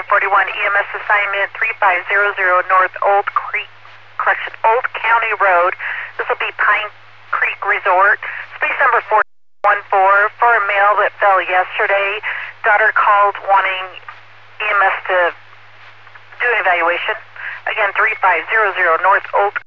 41 EMS assignment 3500 North Old Old County Road. This will be Pine Creek Resort. Space number 414 for a male that fell yesterday. Daughter called wanting EMS to do an evaluation. Again, 3500 North Old